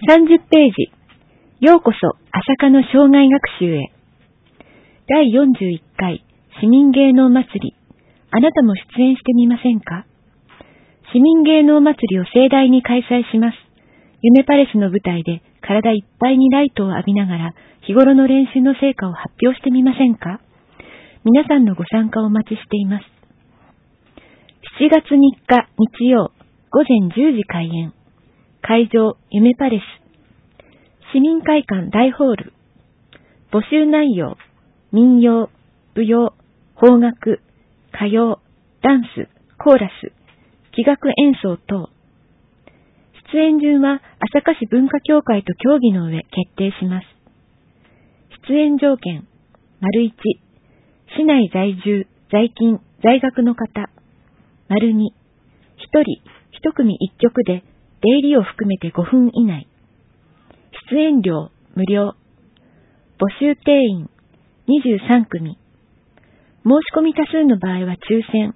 30ページ。ようこそ、朝霞の生涯学習へ。第41回市民芸能祭り。あなたも出演してみませんか？市民芸能祭りを盛大に開催します。夢パレスの舞台で体いっぱいにライトを浴びながら日頃の練習の成果を発表してみませんか？皆さんのご参加をお待ちしています。7月3日日曜午前10時開演。会場夢パレス。市民会館大ホール。募集内容民謡、舞踊、邦楽、歌謡、ダンス、コーラス、器楽演奏等。出演順は朝霞市文化協会と協議の上決定します。出演条件、1、市内在住、在勤、在学の方。2、1人、1組1曲で出入りを含めて5分以内。出演料無料。募集定員23組。申し込み多数の場合は抽選。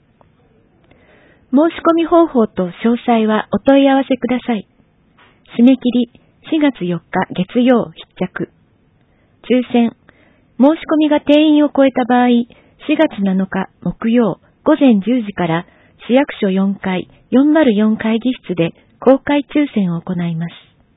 申し込み方法と詳細はお問い合わせください。締め切り4月4日月曜必着。抽選。申し込みが定員を超えた場合、4月7日木曜午前10時から市役所4階404会議室で公開抽選を行います。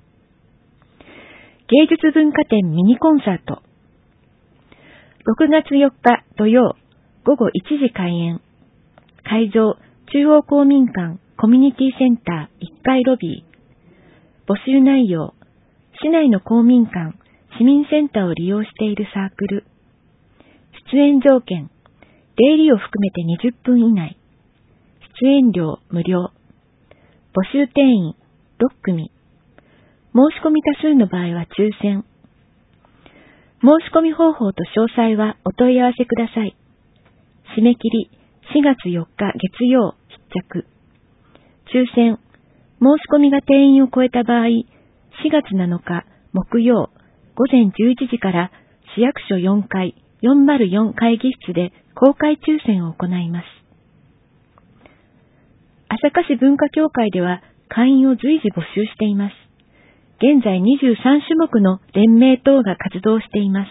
芸術文化展ミニコンサート。6月4日土曜午後1時開演。会場中央公民館コミュニティセンター1階ロビー。募集内容市内の公民館市民センターを利用しているサークル。出演条件出入りを含めて20分以内。出演料無料。募集定員6組。申し込み多数の場合は抽選。申し込み方法と詳細はお問い合わせください。締め切り4月4日月曜必着。抽選。申し込みが定員を超えた場合、4月7日木曜午前11時から市役所4階404会議室で公開抽選を行います。朝霞市文化協会では会員を随時募集しています。現在23種目の連盟等が活動しています。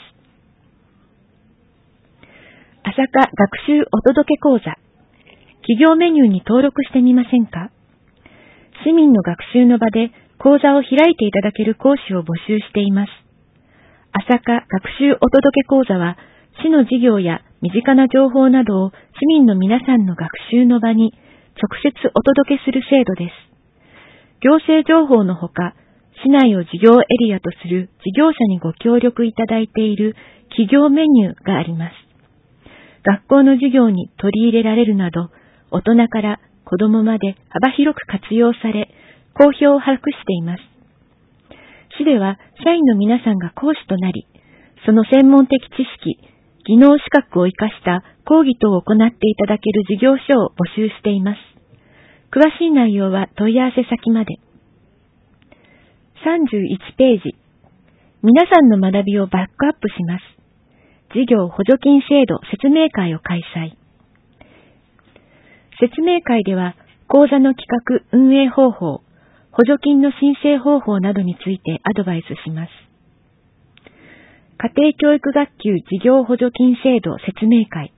朝霞学習お届け講座。企業メニューに登録してみませんか？市民の学習の場で講座を開いていただける講師を募集しています。朝霞学習お届け講座は、市の事業や身近な情報などを市民の皆さんの学習の場に直接お届けする制度です。行政情報のほか、市内を事業エリアとする事業者にご協力いただいている企業メニューがあります。学校の授業に取り入れられるなど、大人から子どもまで幅広く活用され、好評を博しています。市では社員の皆さんが講師となり、その専門的知識、技能資格を生かした講義等を行っていただける事業所を募集しています。詳しい内容は問い合わせ先まで。31ページ。皆さんの学びをバックアップします。事業補助金制度説明会を開催。説明会では、講座の企画・運営方法、補助金の申請方法などについてアドバイスします。家庭教育学級事業補助金制度説明会。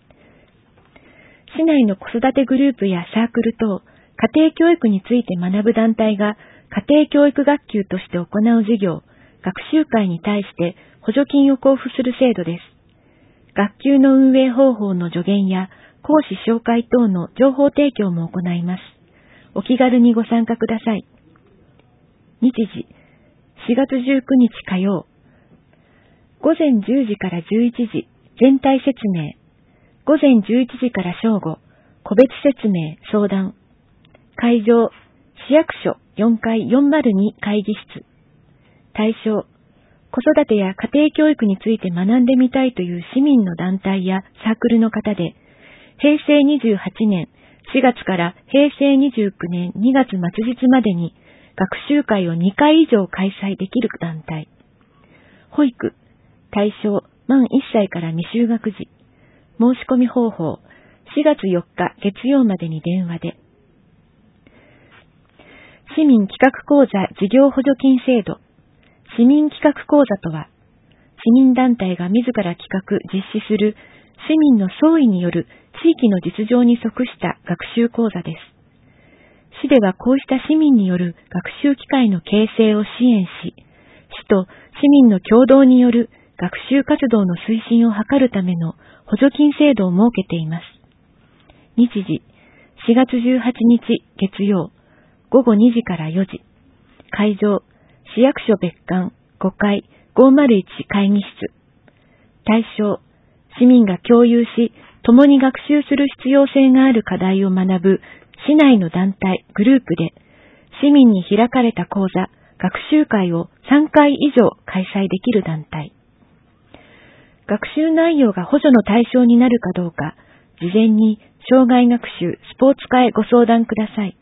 市内の子育てグループやサークル等、家庭教育について学ぶ団体が家庭教育学級として行う事業、学習会に対して補助金を交付する制度です。学級の運営方法の助言や講師紹介等の情報提供も行います。お気軽にご参加ください。日時、4月19日火曜。午前10時から11時、全体説明。午前11時から正午、個別説明、相談。会場、市役所4階402会議室。対象、子育てや家庭教育について学んでみたいという市民の団体やサークルの方で、平成28年4月から平成29年2月末日までに学習会を2回以上開催できる団体。保育、対象、満1歳から未就学児。申し込み方法、4月4日月曜までに電話で。 市民企画講座事業補助金制度。市民企画講座とは、市民団体が自ら企画・実施する市民の総意による地域の実情に即した学習講座です。市ではこうした市民による学習機会の形成を支援し、市と市民の共同による学習活動の推進を図るための補助金制度を設けています。日時、4月18日月曜、午後2時から4時。会場、市役所別館5階501会議室。対象、市民が共有し、共に学習する必要性がある課題を学ぶ市内の団体、グループで、市民に開かれた講座、学習会を3回以上開催できる団体。学習内容が補助の対象になるかどうか、事前に障害学習スポーツ科へご相談ください。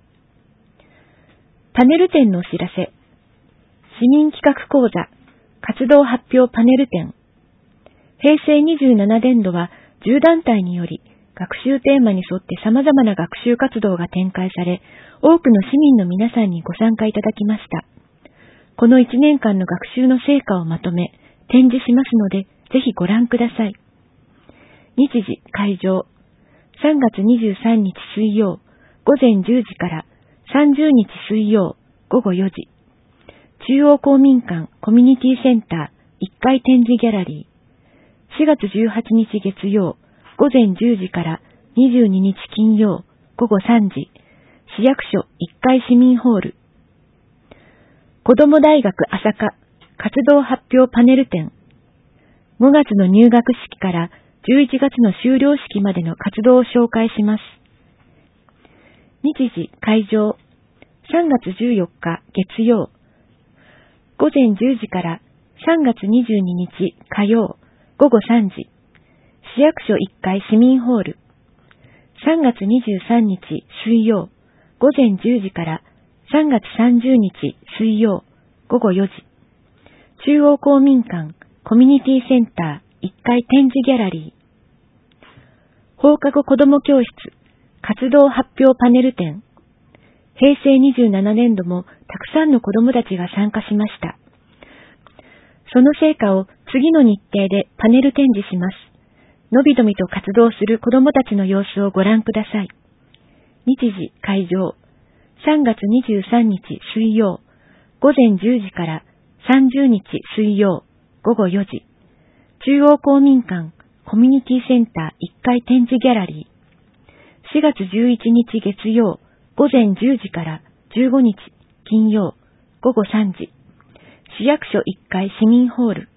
パネル展のお知らせ。市民企画講座、活動発表パネル展。平成27年度は10団体により、学習テーマに沿って様々な学習活動が展開され、多くの市民の皆さんにご参加いただきました。この1年間の学習の成果をまとめ、展示しますので、ぜひご覧ください。日時、会場。3月23日水曜、午前10時から30日水曜、午後4時。中央公民館コミュニティセンター1階展示ギャラリー。4月18日月曜、午前10時から22日金曜、午後3時。市役所1階市民ホール。子ども大学朝霞活動発表パネル展。5月の入学式から11月の修了式までの活動を紹介します。日時、会場。3月14日月曜。午前10時から3月22日火曜。午後3時。市役所1階市民ホール。3月23日水曜。午前10時から3月30日水曜。午後4時。中央公民館コミュニティセンター1階展示ギャラリー。放課後子ども教室活動発表パネル展。平成27年度もたくさんの子どもたちが参加しました。その成果を次の日程でパネル展示します。のびのびと活動する子どもたちの様子をご覧ください。日時、会場。3月23日水曜。午前10時から30日水曜。午後4時。中央公民館コミュニティセンター1階展示ギャラリー。4月11日月曜。午前10時から15日金曜。午後3時。市役所1階市民ホール。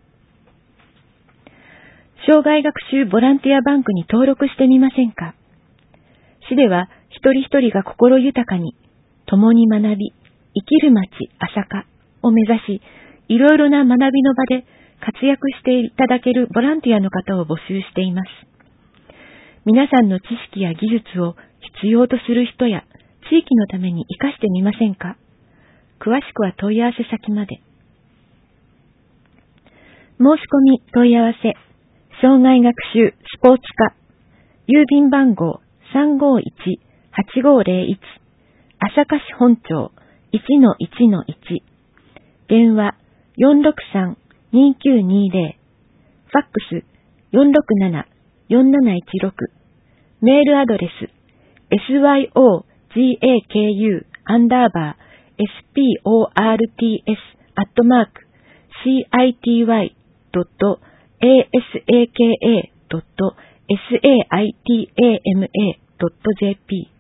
障害学習ボランティアバンクに登録してみませんか？市では一人一人が心豊かに、共に学び、生きる街朝霞を目指し、いろいろな学びの場で活躍していただけるボランティアの方を募集しています。皆さんの知識や技術を必要とする人や地域のために活かしてみませんか？詳しくは問い合わせ先まで。申し込み問い合わせ、障害学習スポーツ科、郵便番号 351-8501、朝霞市本町 1-1-1、電話 463-2920、ファックス 467-4716、メールアドレス syogasports@city.asaka.saitama.jp